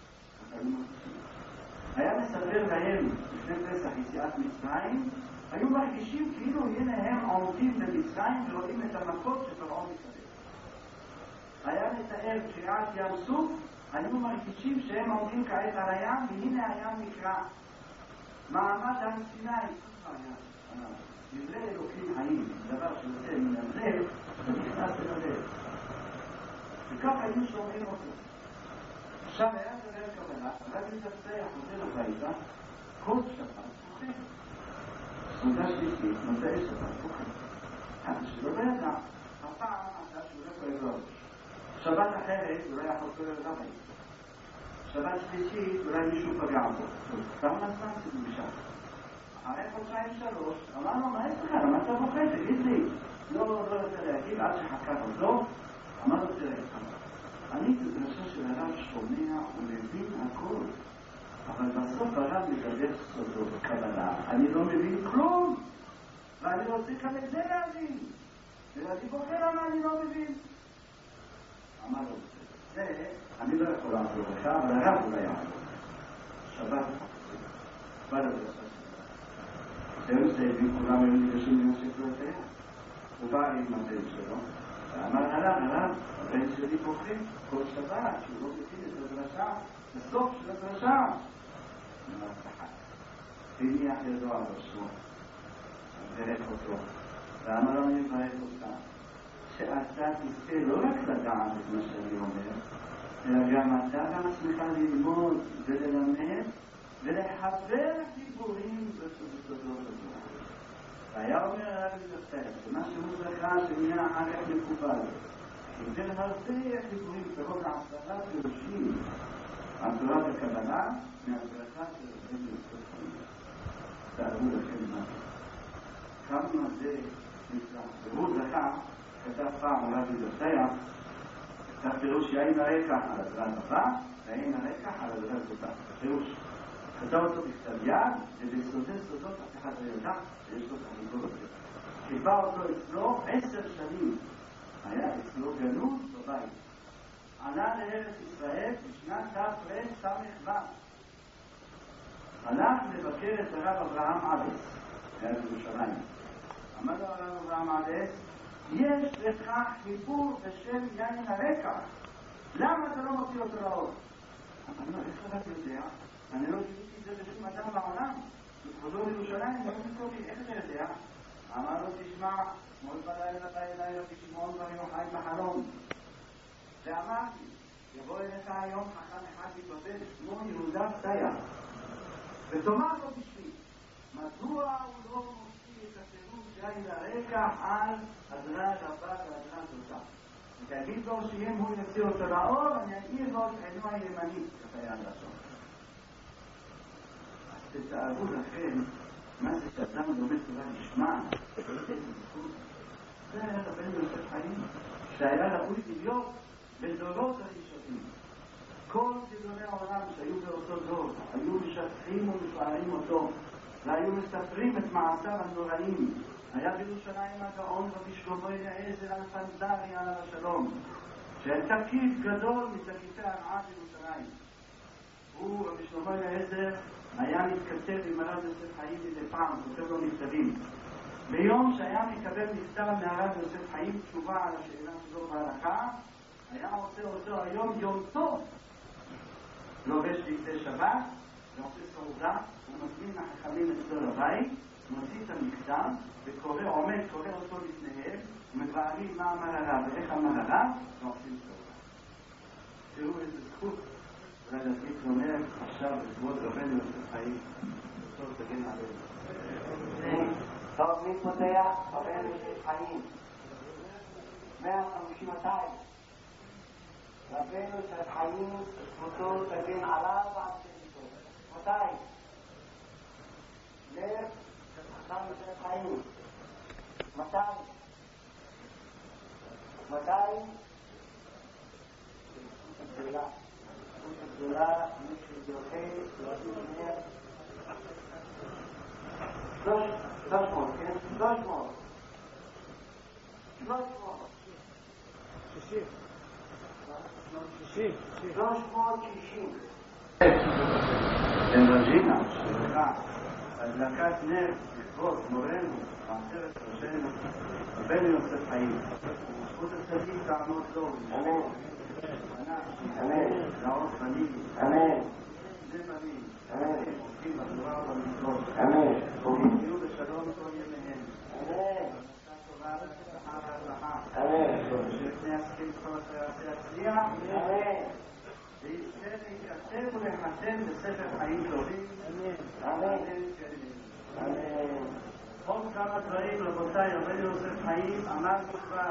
היה מספר להם לפני פסח יציאת מצרים, היו מרגישים כאילו הנה הם עומדים במצרים ורואים את המכות שפרעון מקבל. היה מתאר קריאת ים סוף, היו מרגישים שהם עומדים כעת על הים, והנה הים נקרא מעמד הר סיני. דברי אלוקים חיים, דבר שיוצא מן הלב, ונכנס אל הלב. וכך היו שומעים אותו. עכשיו היה דבר קבלה, רק מתפתח חוזר הביתה, כל שבת פוחד. סעודה שלישית, מוצאי שבת פוחד. שלא לא ידע, הפעם עשה שהוא לא כואב ראש. שבת אחרת הוא לא יכול כואב רבי. שבת שלישית אולי מישהו פגע בו. כמה נצטרך זה משם. אחרי 2-3, אמר לו, מה יש לך? למה אתה בוחד? תגיד לי. לא רוצה להגיד, עד שחקר אותו, אמר לו, תראה, אני בדרשה של הרב שומע ומבין הכל, אבל בסוף הרב מדבר סודות קבלה. אני לא מבין כלום, ואני רוצה גם את זה להבין. ואני בוחר למה אני לא מבין. אמר לו, זה, אני לא יכול לעבור לך, אבל הרב אולי יעבור. שבת, בא לדרשה שלו. זהו זה, כולם היו ניגשים לנשק לו את היד. הוא בא עם הבן שלו, ואמר הרב, הבן שלי בוחר כל שבת, שהוא לא מבין את הדרשה, בסוף של הדרשה. אמר ככה, הניח ידו על ראשו, וברך אותו, ואמר לו, אני מברך אותה. שאתה תזכה לא רק לדעת את מה שאני אומר, אלא גם אתה בעצמך ללמוד וללמד ולחבר חיבורים בסודות התורה. והיה אומר הרב יוסף, שמה שהוא זכה שנהיה אחר כך מקובל, חיבר הרבה חיבורים, קרוב ל10 פירושים על תורת הקבלה מהברכה של רבי יוסף חיים. תארו לכם מה. כמה זה נצלח. והוא זכה כתב פעם רבי יוסף, כתב פירוש יין הרקח על הדרת הבא, ויין הרקח על הדרת אותה. פירוש. כתב אותו בכתב יד, ובסודי סודות אף אחד לא ידע, ויש לו תחליטות הזה. חיבה אותו אצלו 10 שנים. היה אצלו גנות בבית. עלה לארץ ישראל בשנת תרס"ו. הלך לבקר את הרב אברהם עדס, היה בירושלים. אמר לו הרב אברהם עדס, יש לך חיבור בשם יין הרקח. למה אתה לא מוציא אותו לאור? אמר לו, איך אתה יודע? אני לא גיליתי את זה בשום אדם בעולם. בכבודו לירושלים, לא תזכותי, איך אתה יודע? אמר לו, תשמע, מאוד בלילה בלילה, תשמעון דברים חי בחלום. ואמרתי, יבוא אליך היום חכם אחד מבבל, שמו יהודה פתיה, ותאמר לו בשביל, מדוע הוא לא מוציא את הפירוש שהיה לרקע על הדרג הבא והדרג אותה? ותגיד לו שאם הוא יוציא אותו לאור, אני אעיר לו את עינו הימנית, כפי הלשון. אז תתארו לכם, מה זה שאדם לומד תורה לשמה? זה היה רבנו יוסף חיים, שהיה ראוי להיות בדורות הראשונים. כל גדולי העולם שהיו באותו דור, היו משתפים ומפארים אותו, והיו מספרים את מעשיו הנוראים. היה בירושלים הגאון רבי שלמה אליעזר אלפנדרי עליו השלום, שהיה תקיף גדול מתקיפי הרעה בירושלים. הוא, רבי שלמה אליעזר, היה מתכתב עם הרב יוסף חיים מדי פעם, כותב לו מכתבים. ביום שהיה מקבל מכתב מהרב יוסף חיים תשובה על השאלה שלו בהלכה, היה עושה אותו היום יום טוב, לובש בגדי שבת, ועושה סעודה, ומזמין לחכמים אצלו לבית, מוציא את המכתב, וקורא, עומד, קורא אותו לפניהם, ומתבהרים מה אמר הרב ואיך אמר הרב, ועושים סעודה. תראו איזה זכות, ולהגיד אומר עכשיו לכבוד רבנו יוסף חיים, טוב תגן עלינו. טוב, מי פותח? רבנו יוסף חיים. 150 רבנו יוסף חיים, זכותו תגן עליו ועל שליטו. 200. לב חכם יוסף חיים. 200. גדולה, מי שזוכה, לא אומר 300, כן? 300. 360. בן רג'ינה, שלך, הדלקת נר, לכבוד מורנו, בעשרת ראשינו, רבנו יוסף חיים. זכות הצדיק תעמוד לו. אמן. אמן. לעוד בנים. אמן. זה בנים. אמן. עוסקים בתורה ובמצוות. אמן. יהיו בשלום כל ימיהם. אמן. טובה ושמחה והצלחה. אמן. שלפני הסכים כל יצליח. אמן. ויזכה להתייצב ולחתן בספר חיים טובים. אמן. אמן. עוד כמה דברים, רבותיי, רבנו יוסף חיים אמר כבר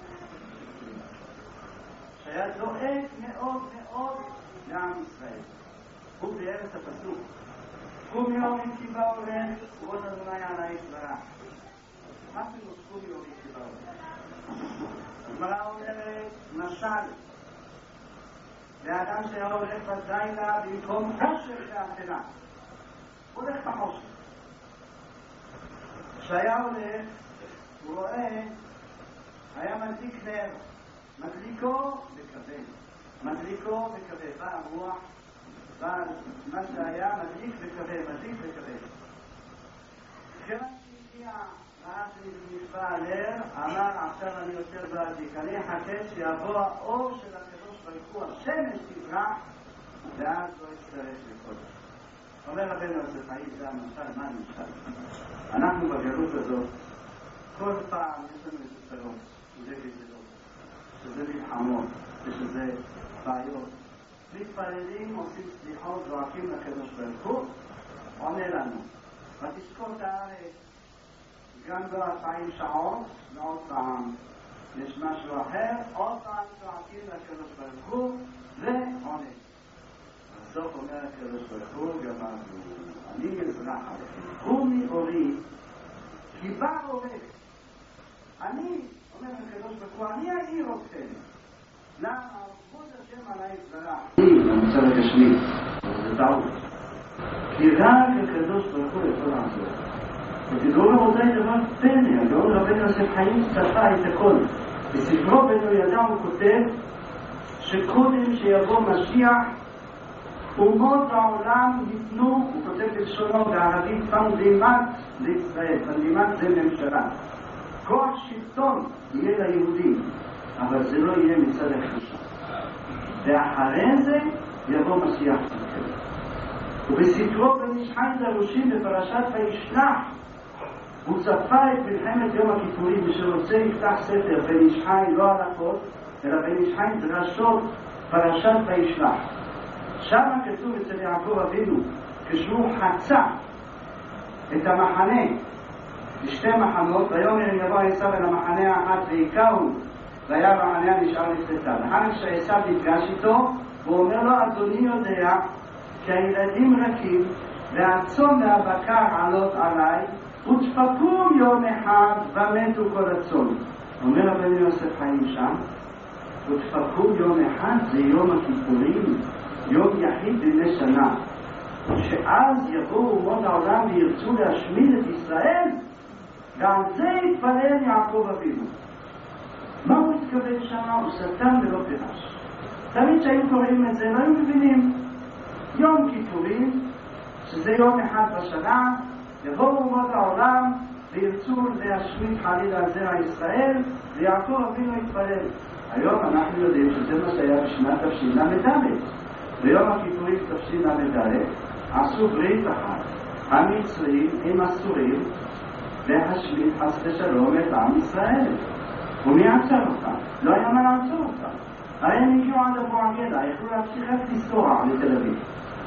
שהיה דואג מאוד מאוד לעם ישראל. הוא תיאר את הפסוק, קום יום כי בא הולך ובוא אדוני עלי יתברך. מה פירוש קום יום כי בא הולך? הגמרא אומרת, משל לאדם שהיה הולך בלילה במקום חושך ואפלה, הולך בחושך. כשהיה הולך, הוא רואה, היה מדליק נר, מדליקו וכבה, בא הרוח, בא מה שהיה, מדליק וכבה. כיוון שהגיע ראה שנשבע הנר, אמר עכשיו אני יותר בהדליק, אני אחכה שיבוא האור של הקדוש ברוך הוא, השמש תברח, ואז לא יצטרך לקודש. אומר רבנו יוסף חיים, זה המשל, מה המשל? אנחנו בגלות הזאת, כל פעם יש לנו איזה צרות, שזה גזלות, שזה מלחמות, ושזה בעיות. מתפללים, עושים סליחות, זועקים לקדוש ברוך הוא, עונה לנו. ותשקוט הארץ, גם ב40 שעות, ועוד פעם יש משהו אחר, עוד פעם זועקים לקדוש ברוך הוא, ועונה. בסוף אומר הקדוש ברוך הוא, גמרנו, אני אזרח עליכם, קומי אורי, כי בא הולך. אני, אומר הקדוש ברוך הוא, אני אעיר אתכם. למה? כבוד השם עלי יתברך. במצב הגשמי, זה טעות. כי רק הקדוש ברוך הוא יכול לעזור. ותדעו רבותיי דבר פלא, הגאון רבנו יוסף חיים צפה את הכל. בספרו בנו ידע הוא כותב שקודם שיבוא משיח אומות העולם ייתנו, הוא כותב בלשונו בערבית, פנדימת לישראל, פנדימת זה ממשלה. כוח שלטון יהיה ליהודים, אבל זה לא יהיה מצד הקדושה. ואחרי זה יבוא משיח שלכם. ובספרו בן איש חי דרושים בפרשת וישלח הוא צפה את מלחמת יום הכיפורים ושרוצה לפתח ספר בן איש חי לא הלכות אלא בן איש חי דרשות פרשת וישלח. שם כתוב אצל יעקב אבינו כשהוא חצה את המחנה לשתי מחנות ויאמר יבוא עשיו אל המחנה האחת והיכהו והיה המחנה הנשאר לפתע. אחר כשעשיו נפגש איתו הוא אומר לו אדוני יודע כי הילדים רכים והצאן והבקר עלות עליי ודפקו יום אחד ומתו כל הצאן. אומר רבנו יוסף חיים שם ודפקו יום אחד זה יום הכיפורים, יום יחיד בימי שנה, שאז יבואו אומות העולם וירצו להשמיד את ישראל, ועל זה התפלל יעקב אבינו. מה הוא התכוון שם? הוא סתם ולא פירש. תמיד שהיו קוראים את זה לא היו מבינים. יום כיפורים שזה יום אחד בשנה, יבואו אומות העולם וירצו להשמיד חלילה על זרע ישראל, ויעקב אבינו התפלל. היום אנחנו יודעים שזה מה שהיה בשנת תשל"ד. ביום הכיפורים תשל"ד עשו ברית אחת המצרים עם הסורים להשמיד חס ושלום את עם ישראל. ומי עצר אותם? לא היה מה לעצור אותם. הרי הם הגיעו עד אבו עגלה, יכלו להמשיך רק לנסוע לתל אביב.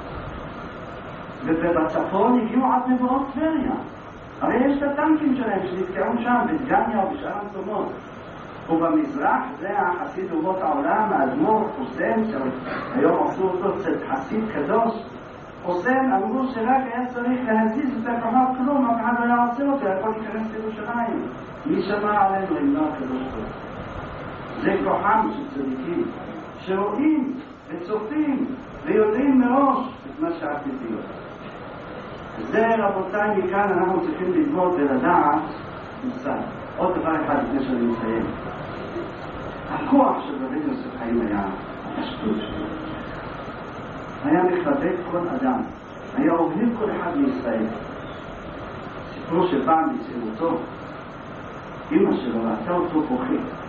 ובצפון הגיעו עד מבואות טבריה. הרי יש את הטנקים שלהם שנתקעו שם בדגניה ובשאר המקומות. ובמזרח זה החסיד אומות העולם, האדמו"ר חוסיין, שהיום עשו אותו חסיד קדוש. חוסיין אמרו שרק היה צריך להזיז את הכוחות כלום, אף אחד לא היה עושה אותו, יכול להיכנס לירושלים. מי שמע עלינו אם לא הקדוש פה? זה כוחם של צדיקים שרואים וצופים ויודעים מראש את מה שעתיד להיות. זה רבותיי, מכאן אנחנו צריכים ללמוד ולדעת מושג. עוד דבר אחד לפני שאני מסיים. הכוח של רבי יוסף חיים היה הפשטות שלו. היה מכבד כל אדם. היה אוהב כל אחד מישראל. סיפרו שפעם בצעירותו, אמא שלו ראתה אותו בוכה.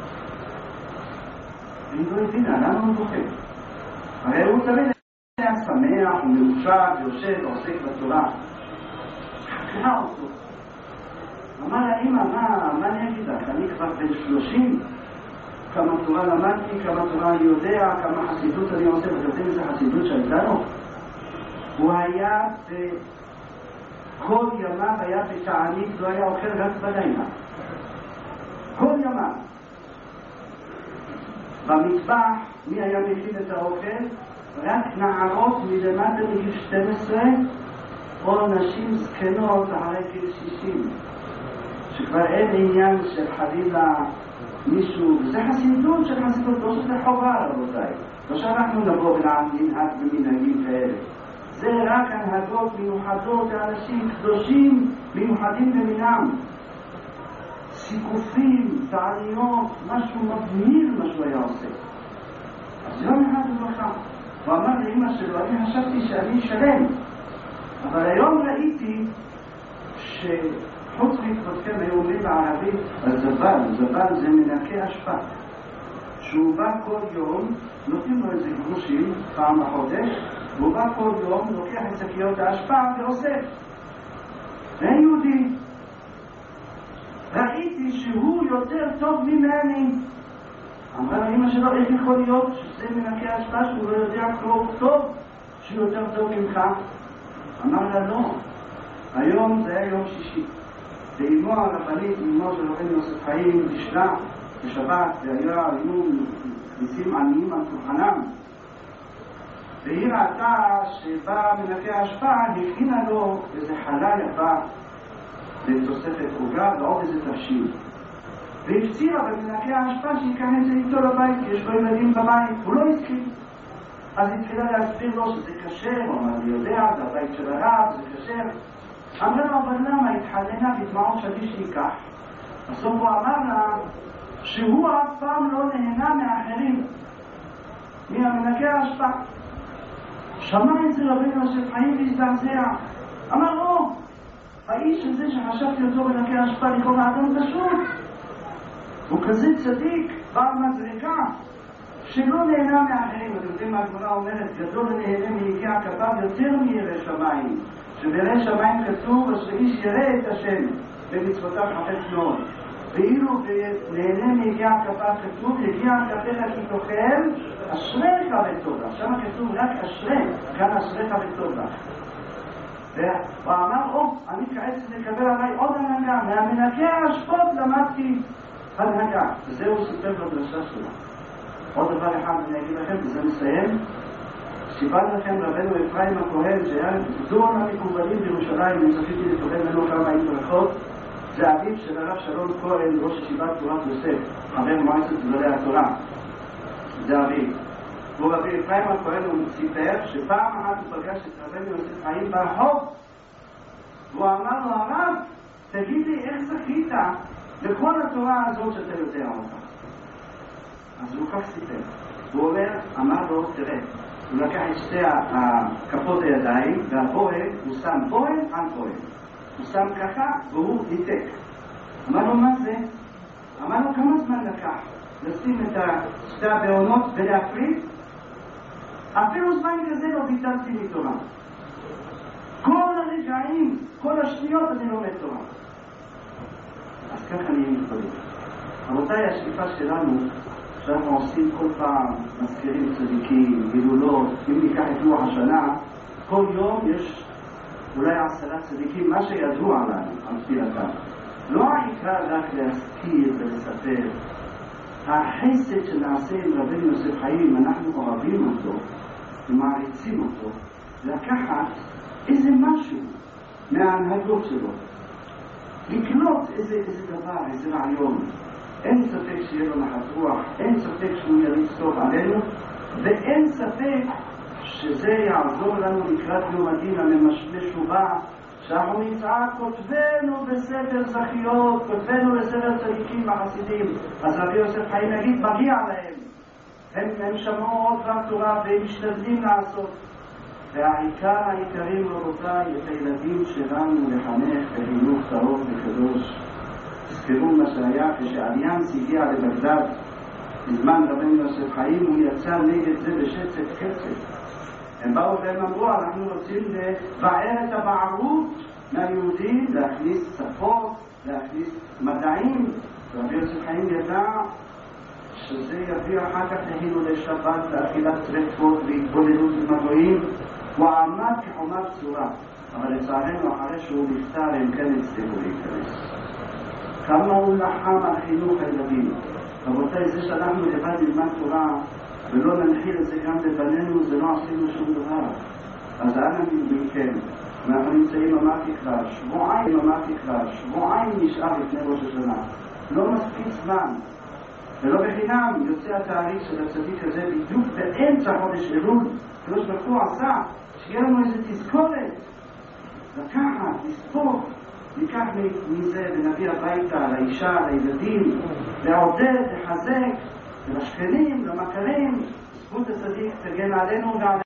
והיא לא הבינה, למה הוא בוכה? הרי הוא תמיד היה שמח ומאושר ויושב ועוסק בתורה. חקרה אותו. אמר לה, אמא, מה אני אגיד לך? אני כבר בן 30, כמה תורה למדתי, כמה תורה אני יודע, כמה חסידות אני עושה, ותראה איזה חסידות שהייתה לו. הוא היה כל ימיו היה בתענית, לא היה אוכל רק בלילה. כל ימיו. במטבח, מי היה מכין את האוכל? רק נערות מלמטה מגיל 12, או נשים זקנות אחרי גיל 60. שכבר אין עניין של חלילה מישהו, וזה חסידות של חסידות, לא שזה חובה רבותיי. לא שאנחנו נבוא וננהג במנהגים כאלה. זה רק הנהגות מיוחדות לאנשים קדושים מיוחדים במינם. סיכופים, תעניות, משהו מבהיר מה שהוא היה עושה. אז יום אחד הוא בכה. הוא אמר לאמא שלו, אני חשבתי שאני שלם. אבל היום ראיתי חוץ מתפתכם היו אומרים בערבית הזבל זה מנקה אשפה שהוא בא כל יום נותנים לו איזה גרושים פעם בחודש והוא בא כל יום לוקח את שקיות האשפה ואוסף. אין יהודי. ראיתי שהוא יותר טוב ממני. אמרה לאמא שלו, איך יכול להיות שזה מנקה אשפה שהוא לא יודע קרוא טוב שהוא יותר טוב ממך? אמר לה לא, היום זה היה יום שישי ואימו הרבנית, אימו של רבי יוסף חיים, נשלח בשבת, והיו ניסים עניים על שולחנם. והיא ראתה שבא מנקה האשפה, הכינה לו איזה חלה יפה לתוספת עוגה ועוד איזה תבשיל. והפצירה במנקה האשפה שייכנס איתו לבית, כי יש לו ילדים בבית, הוא לא הסכים. אז התחילה להסביר לו שזה קשה, הוא אמר, אני יודע, זה הבית של הרב, זה קשה. אמרה לו, אבל למה? התחננה בדמעות שדיש ייקח. בסוף הוא אמר לה שהוא אף פעם לא נהנה מאחרים, מהמנקה האשפה. שמע את זה רבי יוסף חיים והזדעזע. אמר לו, האיש הזה שחשבתי אותו מנקה האשפה לכל האדם פשוט. הוא כזה צדיק, בעל מדרגה, שלא נהנה מאחרים. אתם יודעים מה הגמרא אומרת? גדול ונהנה מיגיע כפיו יותר מירא שמיים. שבירא שמיים כתוב שאיש ירא את השם במצוותיו חפץ מאוד. ואילו נהנה מיגיע כפיו כתוב יגיע כפיך כי תאכל אשריך וטוב לך. שם כתוב רק אשרי, כאן אשריך וטוב לך. והוא אמר, אני כעת לקבל עליי עוד הנהגה, מהמנהגי האשפות למדתי הנהגה. וזהו סיפר בדרשה שלו. עוד דבר אחד אני אגיד לכם, וזה מסיים. סיפר לכם רבנו אפרים הכהן, שהיה גדול המקובלים בירושלים, אני צפיתי לקבל ממנו כמה התברכות. זה אביו של הרב שלום כהן, ראש ישיבת תורת יוסף, חבר מועצת גדולי התורה. זה אביו. והוא רבי אפרים הכהן, הוא סיפר שפעם אחת הוא פגש את רבנו יוסף חיים ברחוב, והוא אמר לו, הרב, תגיד לי איך זכית לכל התורה הזאת שאתה יודע אותה. אז הוא כך סיפר. הוא אמר לו, תראה, הוא לקח את שתי הכפות הידיים, והבוהל, הוא שם בוהל על בוהל. הוא שם ככה, והוא ניתק. אמר לו, מה זה? אמר לו, כמה זמן לקח לשים את שתי הבעונות ולהפריד? אפילו זמן כזה לא ביטלתי מתורה. כל הרגעים, כל השניות אני לומד תורה. אז ככה אני מתפלל. רבותיי, השאיפה שלנו, שאנחנו עושים כל פעם, מזכירים צדיקים, גילולות, אם ניקח את לוח השנה, כל יום יש אולי 10 צדיקים, מה שידוע לנו על תפילתם. לא העיקר רק להזכיר ולספר. החסד שנעשה עם רבנו יוסף חיים, אנחנו אוהבים אותו ומעריצים אותו, לקחת איזה משהו מההנהגות שלו, לקלוט איזה דבר, איזה רעיון. אין ספק שיהיה לו נחת רוח, אין ספק שהוא יריץ טוב עלינו, ואין ספק שזה יעזור לנו לקראת יום הדין הממשמש ובא, שאנחנו נצעק כותבנו בספר זכיות, כותבנו בספר צדיקים החסידים. אז רבי יוסף חיים יגיד, מגיע להם. הם שמעו עוד דבר תורה והם משתדלים לעשות. והעיקר העיקרים רבותיי, את הילדים שלנו לחנך בחינוך טהור וקדוש. תזכרו מה שהיה כשאליאנס הגיע לבגדד בזמן רבנו יוסף חיים, הוא יצא נגד זה בשצף קצף. הם באו והם אמרו, אנחנו רוצים לבער את הבערות מהיהודים, להכניס שפות, להכניס מדעים. רבי יוסף חיים ידע שזה יביא אחר כך לחילולי שבת, לאכילת טרפות והתבוללות עם הגויים. הוא עמד כחומה בצורה, אבל לצערנו אחרי שהוא נפטר הם כן הצליחו להיכנס. כמה הוא לחם על חינוך הילדים. רבותיי, זה שאנחנו לבד נלמד תורה ולא ננחיל את זה גם לבנינו, זה לא עשינו שום דבר. אז אנא מכם, אנחנו נמצאים, אמרתי כבר, שבועיים נשאר לפני ראש השנה. לא מספיק זמן. ולא בחינם יוצא התאריך של הצדיק הזה בדיוק באמצע חודש אלול. הקדוש ברוך הוא עשה שיהיה לנו איזו תזכורת. לקחת, לספור, ניקח מזה ונביא הביתה, לאישה, לילדים, לעודד, לחזק, לשכנים, למכרים. זכות הצדיק תגן עלינו ועלינו.